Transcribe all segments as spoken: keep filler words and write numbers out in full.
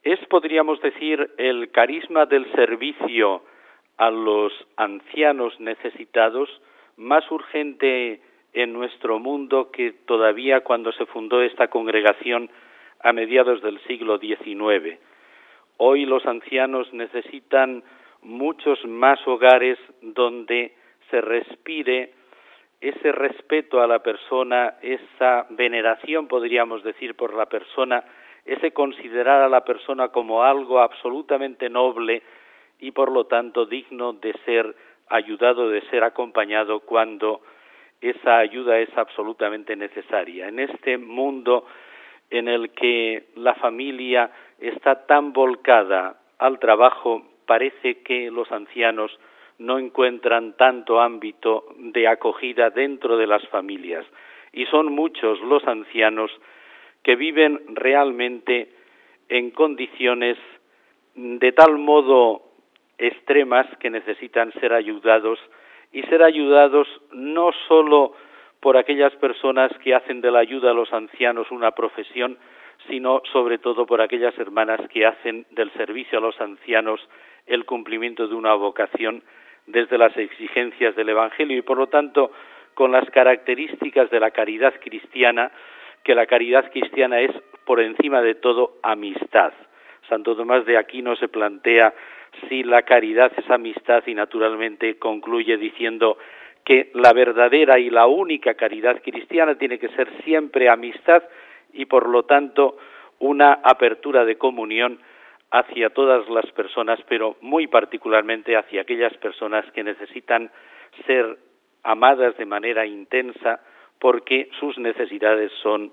Es, podríamos decir, el carisma del servicio a los ancianos necesitados más urgente en nuestro mundo que todavía cuando se fundó esta congregación a mediados del siglo diecinueve. Hoy los ancianos necesitan muchos más hogares donde se respire ese respeto a la persona, esa veneración, podríamos decir, por la persona, ese considerar a la persona como algo absolutamente noble y por lo tanto digno de ser ayudado, de ser acompañado cuando esa ayuda es absolutamente necesaria. En este mundo en el que la familia está tan volcada al trabajo, parece que los ancianos no encuentran tanto ámbito de acogida dentro de las familias. Y son muchos los ancianos que viven realmente en condiciones de tal modo extremas que necesitan ser ayudados, y ser ayudados no solo por aquellas personas que hacen de la ayuda a los ancianos una profesión, sino sobre todo por aquellas hermanas que hacen del servicio a los ancianos el cumplimiento de una vocación desde las exigencias del Evangelio y por lo tanto con las características de la caridad cristiana, que la caridad cristiana es por encima de todo amistad. Santo Tomás de Aquino se plantea si la caridad es amistad y naturalmente concluye diciendo que la verdadera y la única caridad cristiana tiene que ser siempre amistad y por lo tanto una apertura de comunión hacia todas las personas, pero muy particularmente hacia aquellas personas que necesitan ser amadas de manera intensa porque sus necesidades son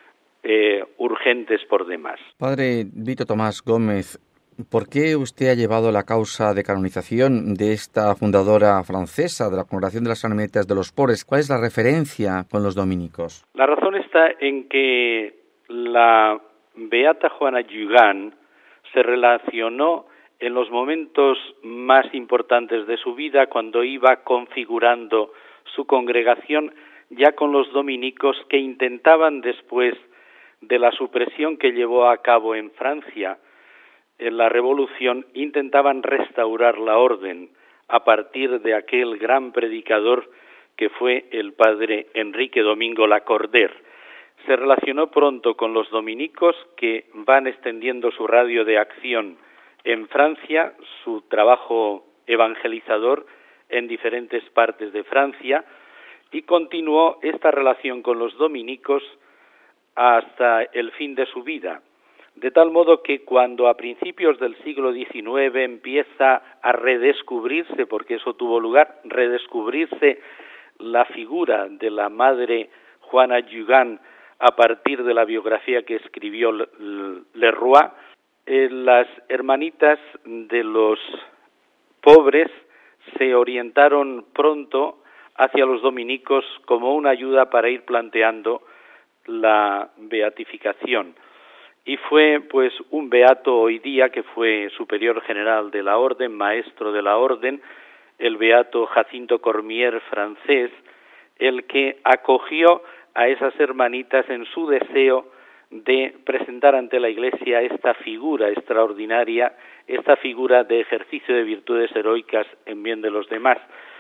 eh, urgentes por demás. Padre Vito Tomás Gómez, ¿por qué usted ha llevado la causa de canonización de esta fundadora francesa de la Congregación de las Carmelitas de los Pobres? ¿Cuál es la referencia con los dominicos? La razón está en que la beata Juana Jugan se relacionó en los momentos más importantes de su vida cuando iba configurando su congregación ya con los dominicos que intentaban después de la supresión que llevó a cabo en Francia en la Revolución, intentaban restaurar la orden a partir de aquel gran predicador que fue el padre Enrique Domingo Lacordaire. Se relacionó pronto con los dominicos que van extendiendo su radio de acción en Francia, su trabajo evangelizador en diferentes partes de Francia, y continuó esta relación con los dominicos hasta el fin de su vida. De tal modo que cuando a principios del siglo diecinueve empieza a redescubrirse, porque eso tuvo lugar, redescubrirse la figura de la madre Juana Jugan a partir de la biografía que escribió Leroy, eh, las hermanitas de los pobres se orientaron pronto hacia los dominicos como una ayuda para ir planteando la beatificación. Y fue pues un beato hoy día que fue superior general de la orden, maestro de la orden, el beato Jacinto Cormier francés, el que acogió a esas hermanitas en su deseo de presentar ante la Iglesia esta figura extraordinaria, esta figura de ejercicio de virtudes heroicas en bien de los demás.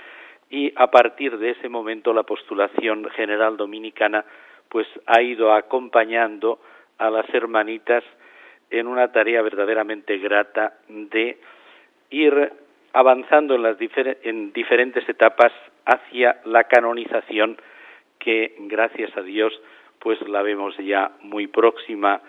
Y a partir de ese momento la postulación general dominicana pues ha ido acompañando a las hermanitas en una tarea verdaderamente grata de ir avanzando en las difer- en diferentes etapas hacia la canonización que, gracias a Dios, pues la vemos ya muy próxima